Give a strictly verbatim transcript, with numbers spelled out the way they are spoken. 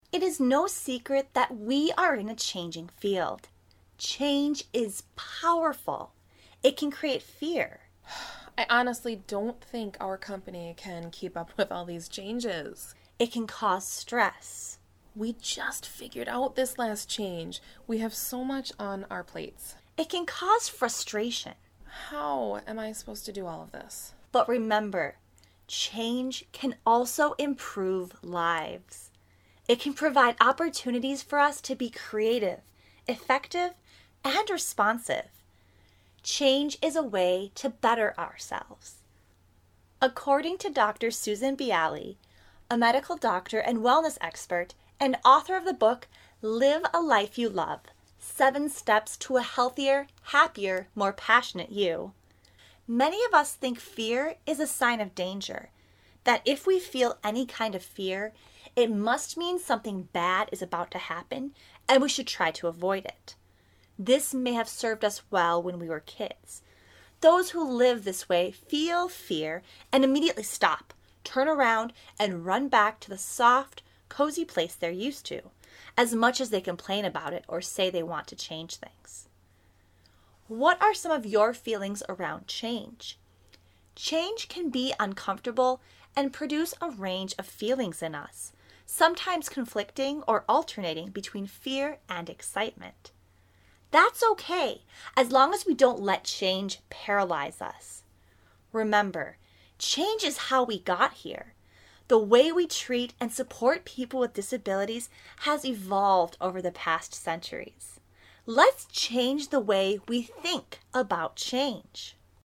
It is no secret that we are in a changing field. Change is powerful. It can create fear. I honestly don't think our company can keep up with all these changes. It can cause stress. We just figured out this last change. We have so much on our plates. It can cause frustration. How am I supposed to do all of this? But remember, change can also improve lives. It can provide opportunities for us to be creative, effective, and responsive. Change is a way to better ourselves. According to Doctor Susan Bialy, a medical doctor and wellness expert and author of the book Live a Life You Love, Seven Steps to a Healthier, Happier, More Passionate You, many of us think fear is a sign of danger, that if we feel any kind of fear, it must mean something bad is about to happen and we should try to avoid it. This may have served us well when we were kids. Those who live this way feel fear and immediately stop, turn around, and run back to the soft, cozy place they're used to, as much as they complain about it or say they want to change things. What are some of your feelings around change? Change can be uncomfortable and produce a range of feelings in us, sometimes conflicting or alternating between fear and excitement. That's okay, as long as we don't let change paralyze us. Remember, change is how we got here. The way we treat and support people with disabilities has evolved over the past centuries. Let's change the way we think about change.